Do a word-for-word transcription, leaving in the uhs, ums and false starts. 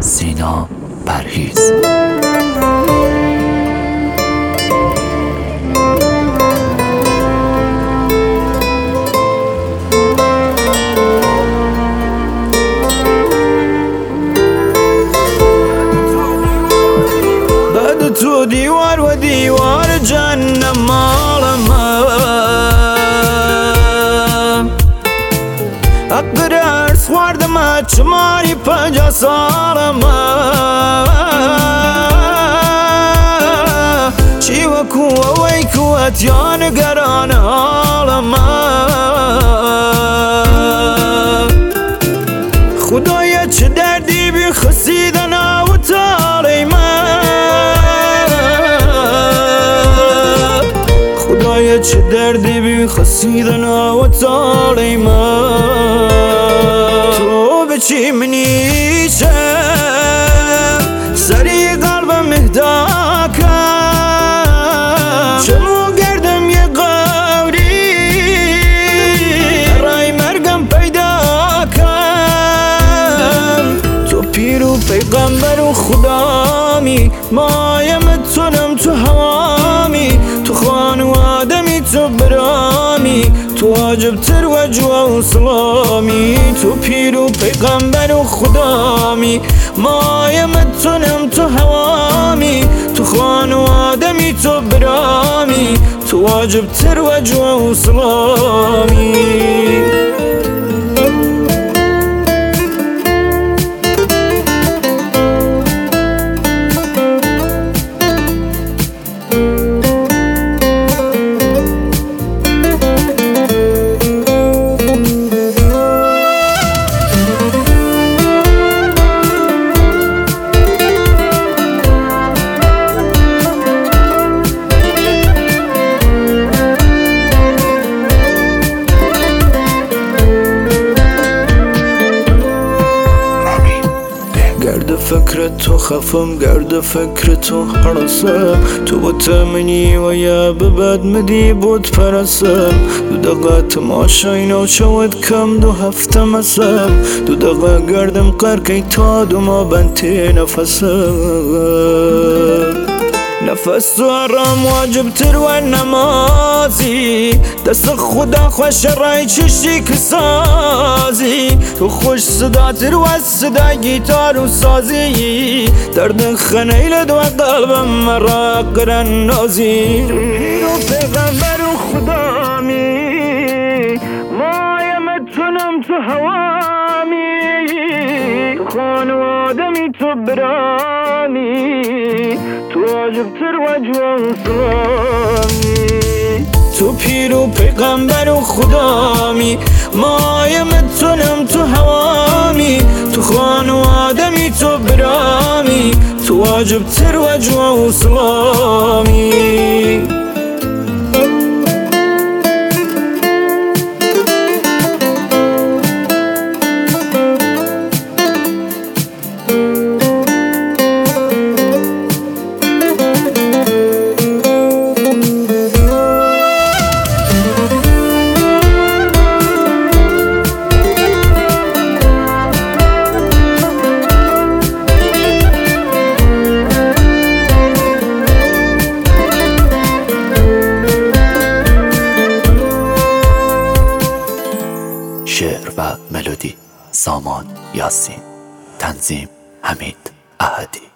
سینا پرهیز. بعد تو دیوار و دیوار جهنم مالم اقرار سواردم چماری پنجا سالم چی وکو اوی کواتیان گران حالم خدایا چه دردی بی خسیدن و تالی خدایا چه دردی بی خسیدن و تالی تو بچی منیشه سری قلبم اهداکم چمو گردم یه قوری رای مرگم پیدا کن تو پیر و پیغمبر و خدامی مایم تونم تو هوامی تو خانوادمی تو برامی تو عجب تر و جوا و سلامی تو پیر و پیغمبر و خدامی مایم تونم تو هوامی تو خانوادمی تو برامی تو عجب تر و جوا و سلامی گرد فکر تو خفم گرد فکر تو حرسم تو بوت منی و یا ببد مدی بود پرسم دو دقیقه تماشای نو شود کم دو هفته مسم دو دقیقه گردم قرکی تا دو ما بنتی نفسم نفس تو آرام واجب تر و نمازی دست خدا خوش رای چشی کسازی تو خوش صدا تر و صدا گیتار و سازی درد خنیل دو قلبم مرا قرن نازی تو پیغمبر و خدامی مایم تونم تو هوامی تو خانوادمی تو برامی تو عجب تر و جوا و سلامی تو پیر و پیغمبر و خدامی مایم تونم تو هوامی تو خانوادمی تو برامی تو عجب تر و جوا و سلامی شعر و ملودی سامان یاسین، تنظیم حمید احدی.